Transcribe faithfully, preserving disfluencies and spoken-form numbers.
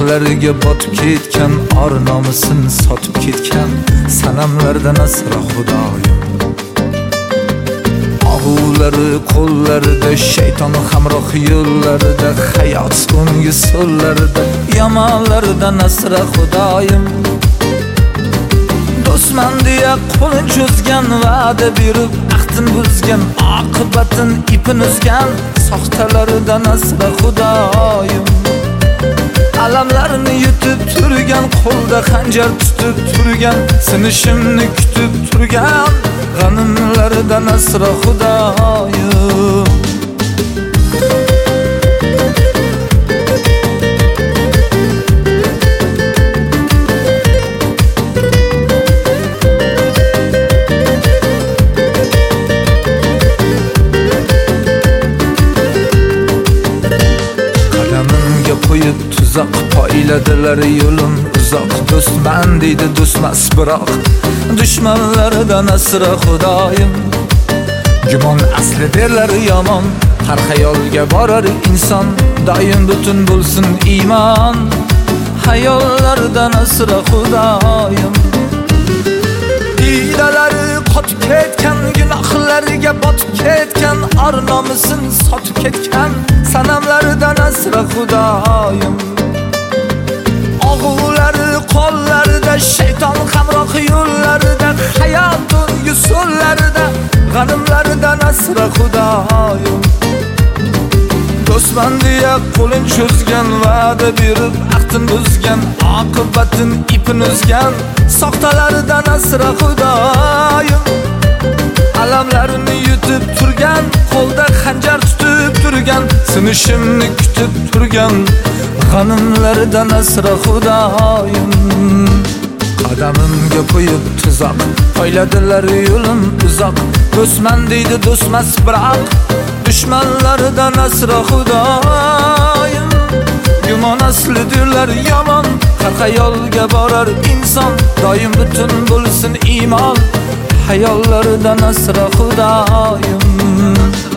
Gunohlarga botib ketgan, or nomusini sotib ketgan sanamlardan asra Xudoyim. Og'ulari qo'llarida, shayton hamroh yo'llarida, hayot so'nggi so'llarida, yomonlardan asra Xudoyim. Do'stman deya qo'lin cho'zgan, va'da berib ahdin buzgan, oqibatin ipin uzgan soxtalaridan asra Xudoyim. Alamlarni yutib turgan, qo'lda xanjar tutib turgan, sinishimni kutib turgan g'animlardan asra Xudoyim. Qadamimga qo'yib tuzoq poyladilar, yo'lim uzoq. Do'stman deydi do'stmas biroq dushmanlaridan asra Xudoyim. Gumon asli derlar yomon, har xayolga borar inson, doim butun bo'lsin iymon, hayollardan asra Xudoyim. Diydalari qotib ketgan, gunohlariga botib ketgan, or nomusini sotib ketgan sanamlaridan asra Xudoyim. Og'ulari qo'llarida, shayton hamroh yo'llarida, hayot so'nggi so'llarida, g'animlaridan asra Xudoyim. Do'stman deya qo'lin cho'zgan, va'da berib ahdin buzgan, oqibatin ipin uzgan soxtalaridan asra Xudoyim. Alamlarini yutib turgan, qo'lda xanjar tutib turgan, sinishimni kutib turgan g'animlaridan asra Xudoyim. Qadamimga qo'yib tuzoq poyladilar, yo'lim uzoq. Do'stman deydi do'stmas biroq dushmanlaridan asra Xudoyim. Gumon asli derlar yomon, har xayolga borar inson, doim butun bo'lsin iymon, hayollaridan asra Xudoyim.